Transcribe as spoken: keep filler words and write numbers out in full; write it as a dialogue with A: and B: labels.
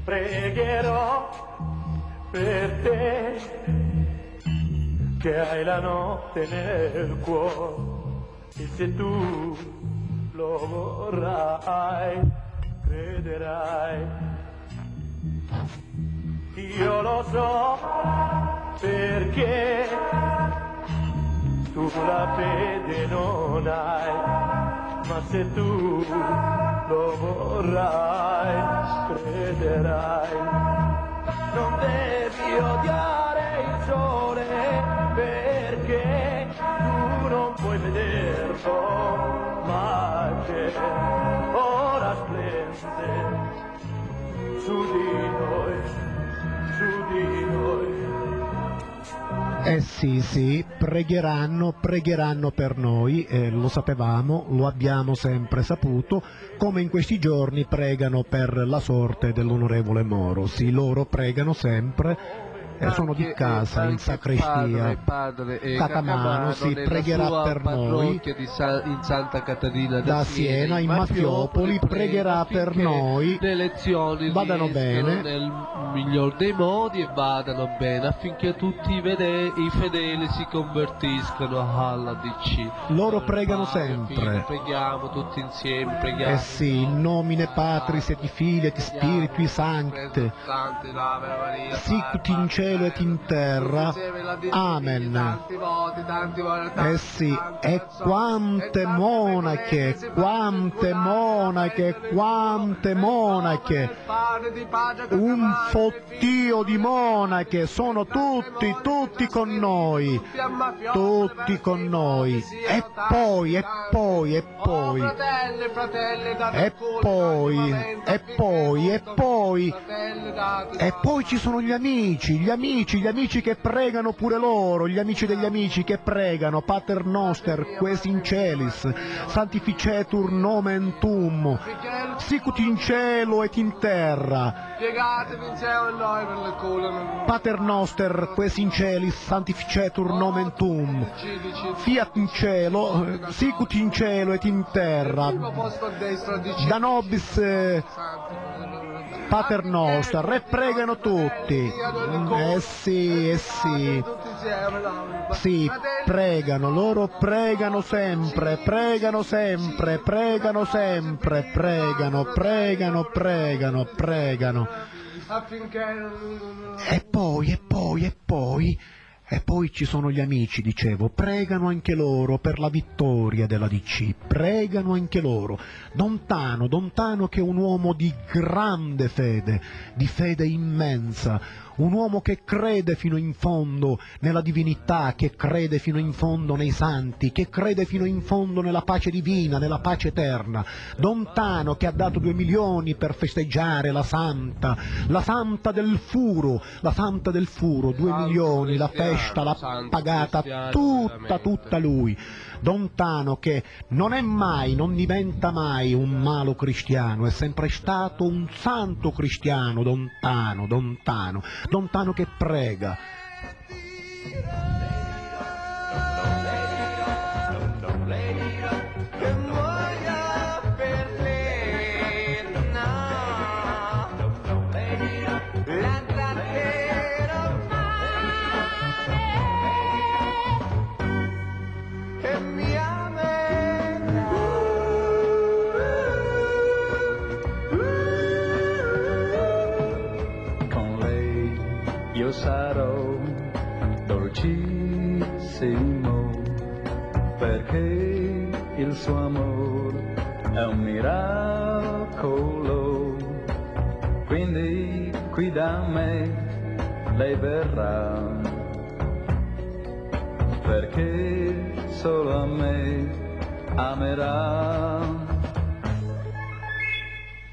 A: pregherò per te, che hai la notte nel cuore, e se tu lo vorrai, crederai. Io lo so perché tu la fede non hai, ma se tu lo vorrai, crederai. Non devi odiare il sole perché tu non puoi vederlo, ma che ora splende su di noi, su di noi.
B: Eh sì, sì, pregheranno, pregheranno per noi, eh, lo sapevamo, lo abbiamo sempre saputo, come in questi giorni pregano per la sorte dell'onorevole Moro. Sì, loro pregano sempre, eh, sono di casa in sacrestia.
C: Padre, padre,
B: Catamano si pregherà per noi,
C: di Sa in Santa Caterina da,
B: da Siena, in Maffiopoli, pregherà per noi,
C: le elezioni
B: vadano bene
C: nel miglior dei modi e vadano bene, affinché tutti i, i fedeli si convertiscano alla D C.
B: Loro pregano sempre.
C: Preghiamo tutti insieme, preghiamo.
B: Eh sì, in nomine Patris et Filii et Spiritui Sancte, sicut in cielo et in terra. Amen. Eh sì, e quante monache, quante monache, quante monache, un fottio di monache, sono tutti, tutti con noi, tutti con noi, e poi, e poi, e poi, e poi, e poi, e poi, e poi ci sono gli amici, gli amici, gli amici che pregano pure loro, gli amici degli amici che pregano, Pater Noster, ques in celis, sanctificetur nomen tuum, sicut in cielo et in terra. Pater Noster, ques in celis, sanctificetur nomen tuum, fiat in cielo, sicut in cielo et in terra. Da nobis eh, Pater Noster, e pregano tutti. Eh sì, eh sì. Sì, pregano, loro pregano sempre, pregano sempre, pregano sempre, pregano, pregano, pregano, pregano. E poi, e poi, e poi, e poi ci sono gli amici, dicevo, pregano anche loro per la vittoria della D C, pregano anche loro. Don Tano, Don Tano che è un uomo di grande fede, di fede immensa, un uomo che crede fino in fondo nella divinità, che crede fino in fondo nei santi, che crede fino in fondo nella pace divina, nella pace eterna. Don Tano che ha dato due milioni per festeggiare la santa, la santa del Furo, la santa del Furo, due milioni, la festa l'ha pagata tutta, tutta lui. Don Tano che non è mai, non diventa mai un malo cristiano, è sempre stato un santo cristiano, Don Tano, Don Tano, Don Tano che prega.
D: Io sarò dolcissimo perché il suo amore è un miracolo, quindi qui da me lei verrà perché solo a me amerà.